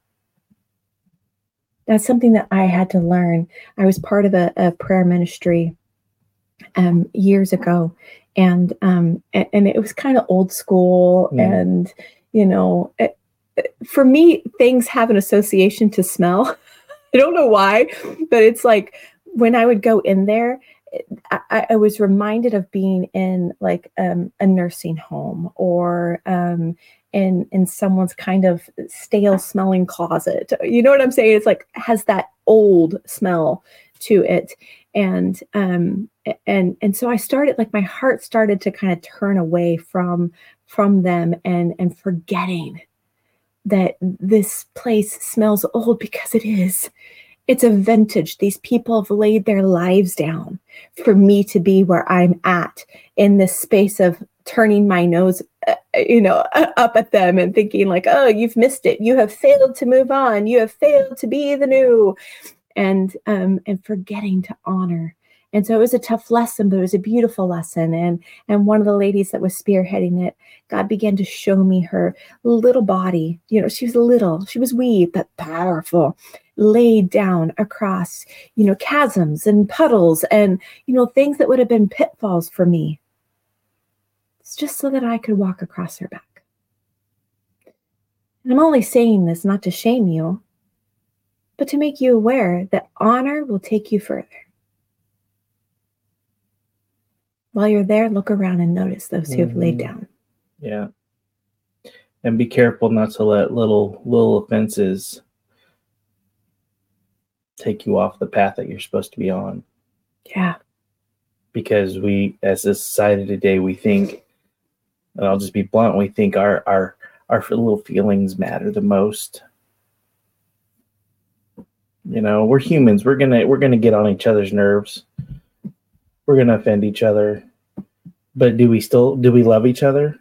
That's something that I had to learn. I was part of a, a prayer ministry um, years ago, and um, and, and it was kind of old school. Mm. And, you know, it, for me, things have an association to smell. I don't know why, but it's like when I would go in there, I, I was reminded of being in like um, a nursing home or um, in in someone's kind of stale smelling closet. You know what I'm saying? It's like has that old smell to it, and um, and and so I started like my heart started to kind of turn away from from them and and forgetting that this place smells old because it is. It's a vintage. These people have laid their lives down for me to be where I'm at in this space of turning my nose, uh, you know, up at them and thinking like, oh, you've missed it. You have failed to move on. You have failed to be the new, and um, and forgetting to honor. And so it was a tough lesson, but it was a beautiful lesson. And and one of the ladies that was spearheading it, God began to show me her little body. You know, she was little, she was wee, but powerful, laid down across, you know, chasms and puddles and, you know, things that would have been pitfalls for me. It's just so that I could walk across her back. And I'm only saying this not to shame you, but to make you aware that honor will take you further. While you're there, look around and notice those who have mm-hmm. laid down. Yeah. And be careful not to let little little offenses take you off the path that you're supposed to be on. Yeah. Because we, as a society today, we think, and I'll just be blunt, we think our our our little feelings matter the most. You know, we're humans. We're gonna we're gonna get on each other's nerves. We're gonna offend each other. But do we still do we love each other?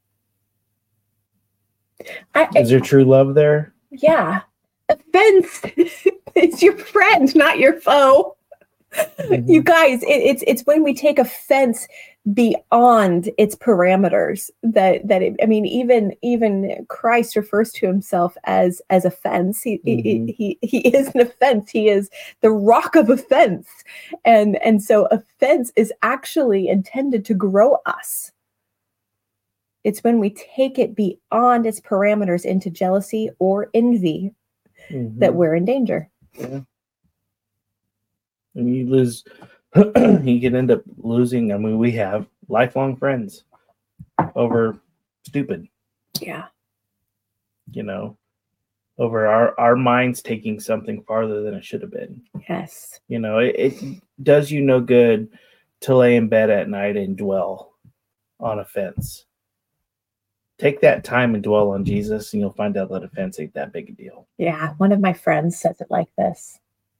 I, Is there true love there? Yeah. Offense. It's your friend, not your foe. Mm-hmm. You guys, it, it's it's when we take offense beyond its parameters that that it, I mean, even even Christ refers to himself as as offense. He, mm-hmm. he he he is an offense. He is the rock of offense, and and so offense is actually intended to grow us. It's when we take it beyond its parameters into jealousy or envy mm-hmm. that we're in danger. Yeah. And you lose, you can end up losing. I mean, we have lifelong friends over stupid. Yeah. You know, over our, our minds taking something farther than it should have been. Yes. You know, it, it does you no good to lay in bed at night and dwell on offense. Take that time and dwell on Jesus, and you'll find out that offense ain't that big a deal. Yeah. One of my friends says it like this.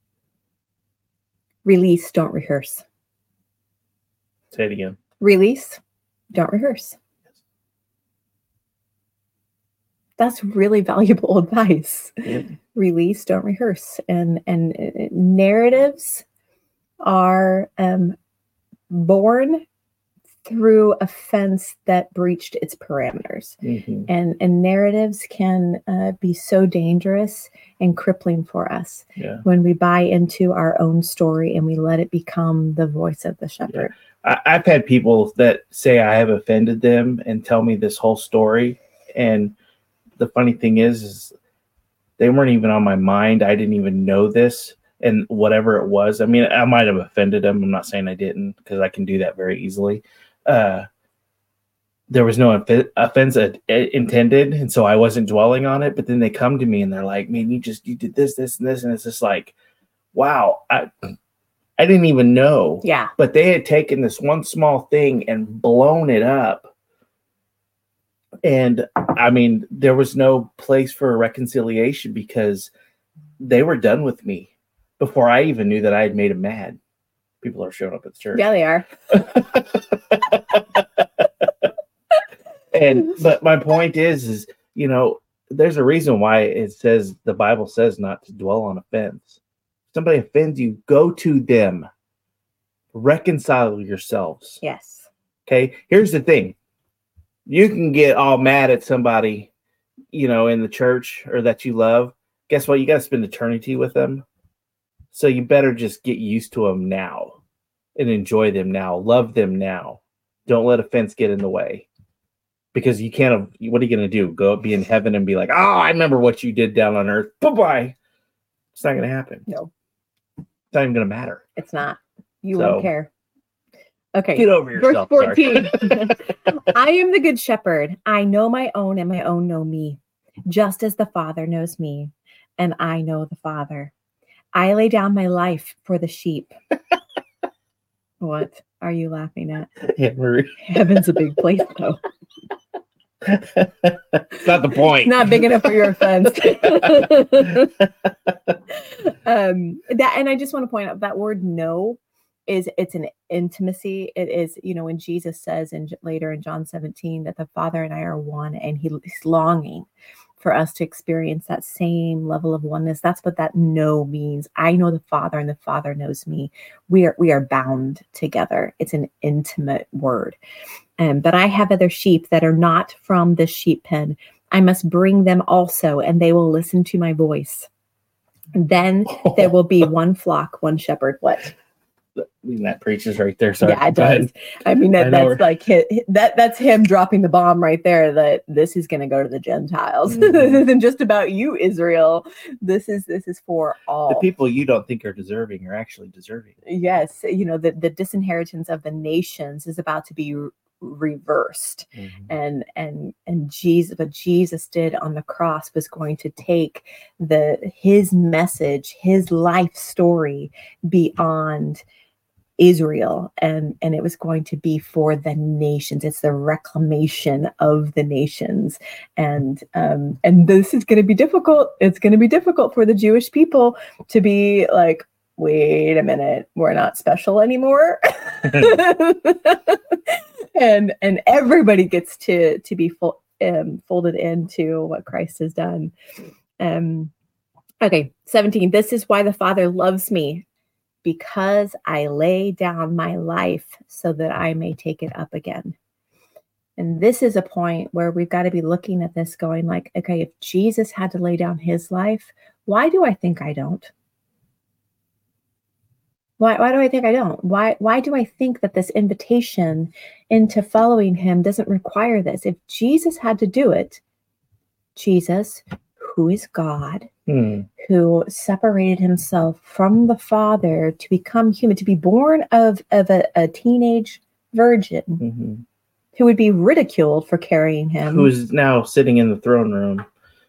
Release, don't rehearse. Say it again. Release, don't rehearse. That's really valuable advice. Yep. Release, don't rehearse. And and uh, narratives are um, born through offense that breached its parameters. Mm-hmm. And, and narratives can uh, be so dangerous and crippling for us yeah. when we buy into our own story and we let it become the voice of the shepherd. Yeah. I, I've had people that say I have offended them and tell me this whole story. And the funny thing is, is they weren't even on my mind. I didn't even know this. And whatever it was, I mean, I might have offended them. I'm not saying I didn't, because I can do that very easily. Uh, there was no off- offense uh, intended, and so I wasn't dwelling on it. But then they come to me and they're like, "Man, you just you did this, this, and this," and it's just like, wow, I I didn't even know. Yeah. But they had taken this one small thing and blown it up. And I mean, there was no place for a reconciliation because they were done with me before I even knew that I had made them mad. People are showing up at the church. Yeah, they are. And but my point is, is you know, there's a reason why it says the Bible says not to dwell on offense. If somebody offends you, go to them. Reconcile yourselves. Yes. Okay. Here's the thing. You can get all mad at somebody, you know, in the church or that you love. Guess what? You got to spend eternity with them. So you better just get used to them now and enjoy them now. Love them now. Don't let offense get in the way. Because you can't, what are you going to do? Go be in heaven and be like, oh, I remember what you did down on earth. Bye-bye. It's not going to happen. No. It's not even going to matter. It's not. You So, won't care. Okay. Get over yourself. Verse fourteen. I am the good shepherd. I know my own and my own know me, just as the Father knows me, and I know the Father. I lay down my life for the sheep. What are you laughing at? Yeah, Marie. Heaven's a big place, though. It's not the point. Not big enough for your offense. um, that, and I just want to point out that word "know" is it's an intimacy. It is, you know, when Jesus says in later in John seventeen that the Father and I are one, and he, he's longing for us to experience that same level of oneness. That's what that "know" means. I know the Father and the Father knows me. We are we are bound together. It's an intimate word. Um, but I have other sheep that are not from this sheep pen. I must bring them also, and they will listen to my voice. Then there will be one flock, one shepherd. What? I mean, that preaches right there. Sorry. Yeah, it does. I mean, that, I that's we're- like hit, that. That's him dropping the bomb right there. That this is going to go to the Gentiles. Mhm. This isn't just about you, Israel. This is this is for all. The people you don't think are deserving are actually deserving. Yes, you know, the the disinheritance of the nations is about to be re- reversed. Mhm. and and and Jesus, what Jesus did on the cross was going to take the his message, his life story beyond Israel, and and it was going to be for the nations. It's the reclamation of the nations, and um and this is going to be difficult. It's going to be difficult for the Jewish people to be like, wait a minute, we're not special anymore. and and everybody gets to to be full, um, folded into what Christ has done. Um, okay, seventeen. This is why the Father loves me, because I lay down my life so that I may take it up again. And this is a point where we've got to be looking at this going like, okay, if Jesus had to lay down his life, why do I think I don't? Why, why do I think I don't? Why, why do I think that this invitation into following him doesn't require this? If Jesus had to do it, Jesus, who is God, Hmm. who separated himself from the Father to become human, to be born of, of a, a teenage virgin Mhm. who would be ridiculed for carrying him. Who is now sitting in the throne room?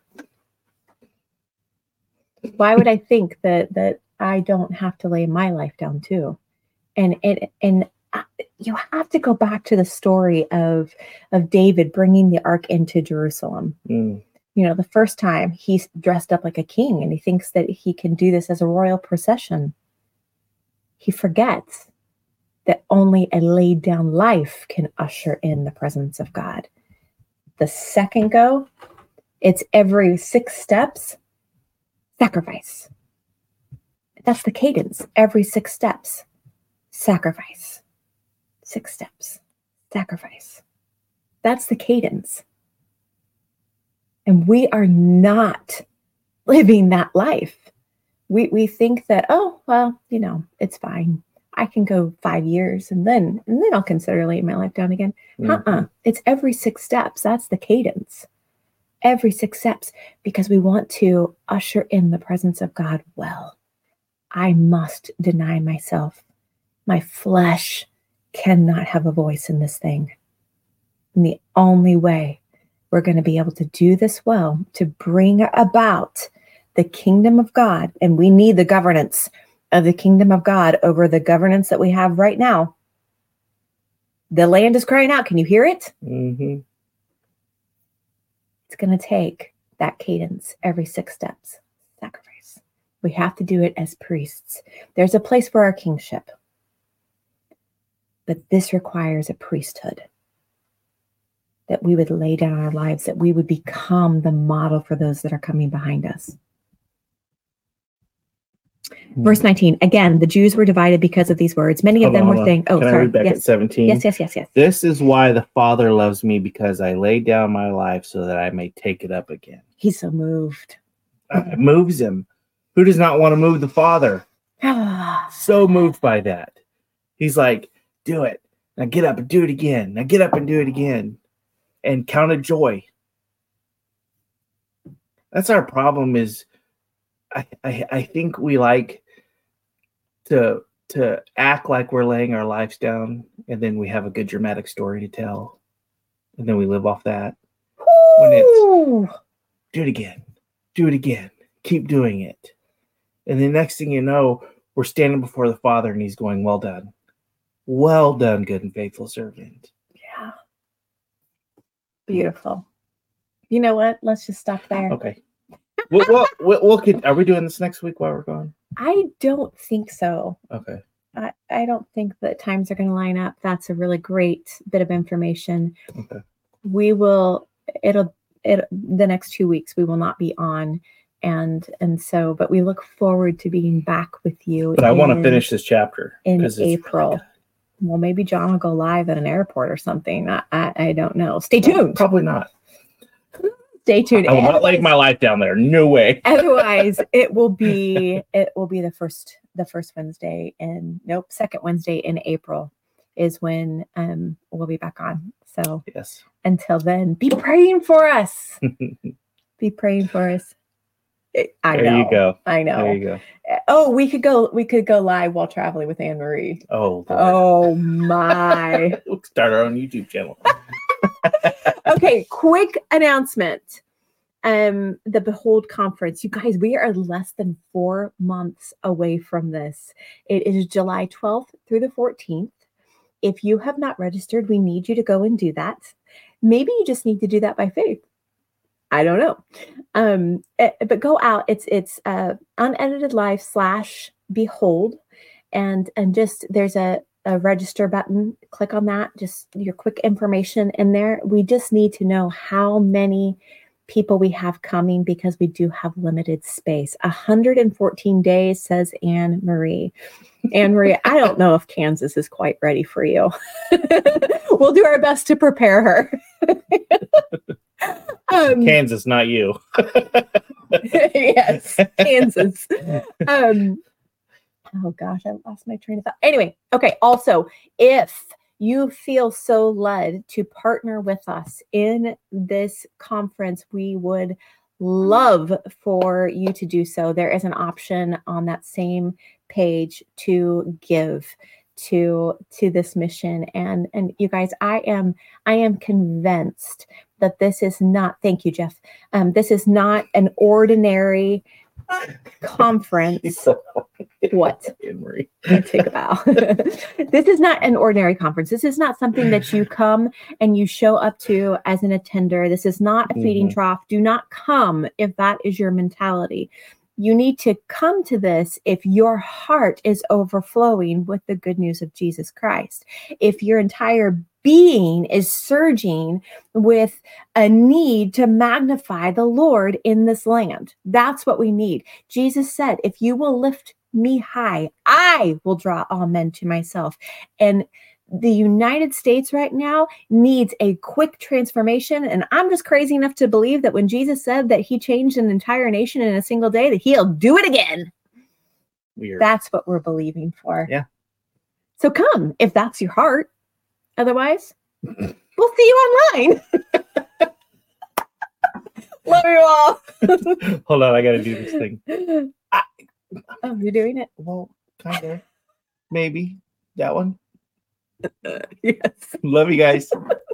Why would I think that that I don't have to lay my life down too? And and and uh, you have to go back to the story of of David bringing the ark into Jerusalem. Mm. You know, the first time he's dressed up like a king and he thinks that he can do this as a royal procession. He forgets that only a laid down life can usher in the presence of God. The second go, it's every six steps, sacrifice. That's the cadence. Every six steps, sacrifice. Six steps, sacrifice. That's the cadence. And we are not living that life. We we think that, oh, well, you know, it's fine. I can go five years and then and then I'll consider laying my life down again. Mhm. Uh-uh. It's every six steps. That's the cadence. Every six steps, because we want to usher in the presence of God well. I must deny myself. My flesh cannot have a voice in this thing. And the only way we're going to be able to do this well, to bring about the kingdom of God, and we need the governance of the kingdom of God over the governance that we have right now. The land is crying out. Can you hear it? Mm-hmm. It's going to take that cadence every six steps. Sacrifice. We have to do it as priests. There's a place for our kingship, but this requires a priesthood. That we would lay down our lives, that we would become the model for those that are coming behind us. Mm-hmm. Verse nineteen, again, the Jews were divided because of these words. Many Hold of them on, were saying, oh, Can sorry. I read back yes. at seventeen? Yes, yes, yes, yes. This is why the Father loves me, because I lay down my life so that I may take it up again. He's so moved. Uh, it moves him. Who does not want to move the Father? So moved by that. He's like, do it. Now get up and do it again. Now get up and do it again. And count it joy. That's our problem is I, I, I think we like to to act like we're laying our lives down, and then we have a good dramatic story to tell. And then we live off that. When it's do it again. Do it again. Keep doing it. And the next thing you know, we're standing before the Father and he's going, well done. Well done, good and faithful servant. Yeah. Beautiful. You know what? Let's just stop there. Okay. we'll, we'll, we'll, we'll keep, are we doing this next week while we're gone? I don't think so. Okay. I, I don't think that times are going to line up. That's a really great bit of information. Okay. We will, it'll, it, the next two weeks, we will not be on. And, and so, but we look forward to being back with you. But I want to finish this chapter in April. Really well, maybe John will go live at an airport or something. I, I, I don't know. Stay tuned. Probably not. Stay tuned. I will not lay my life down there. No way. Otherwise, it will be it will be the first the first Wednesday in nope second Wednesday in April is when um we'll be back on. So yes. Until then, be praying for us. Be praying for us. I there know. you go. I know. There you go. Oh, we could go. We could go live while traveling with Anne Marie. Oh. Lord. Oh my! We'll start our own YouTube channel. Okay, quick announcement. Um, the Behold Conference. You guys, we are less than four months away from this. It is July twelfth through the fourteenth. If you have not registered, we need you to go and do that. Maybe you just need to do that by faith. I don't know. Um, it, but go out. It's it's uh, unedited life slash behold. And and just there's a, a register button. Click on that. Just your quick information in there. We just need to know how many people we have coming because we do have limited space. one hundred fourteen days, says Anne Marie. Anne Marie, I don't know if Kansas is quite ready for you. We'll do our best to prepare her. Um, Kansas, not you. Yes, Kansas. Um, oh gosh, I lost my train of thought. Anyway, okay. Also, if you feel so led to partner with us in this conference, we would love for you to do so. There is an option on that same page to give to to this mission, and and you guys, I am I am convinced that this is not, thank you, Jeff. Um, this is not an ordinary conference. What? Take a bow. This is not an ordinary conference. This is not something that you come and you show up to as an attender. This is not a feeding mm-hmm. trough. Do not come if that is your mentality. You need to come to this if your heart is overflowing with the good news of Jesus Christ. If your entire being is surging with a need to magnify the Lord in this land. That's what we need. Jesus said, if you will lift me high, I will draw all men to myself. And the United States right now needs a quick transformation. And I'm just crazy enough to believe that when Jesus said that he changed an entire nation in a single day, that he'll do it again. Weird. That's what we're believing for. Yeah. So come if that's your heart. Otherwise, we'll see you online. Love you all. Hold on, I got to do this thing. I, oh, you're doing it? Well, kind of. Maybe. That one? Uh, yes. Love you guys.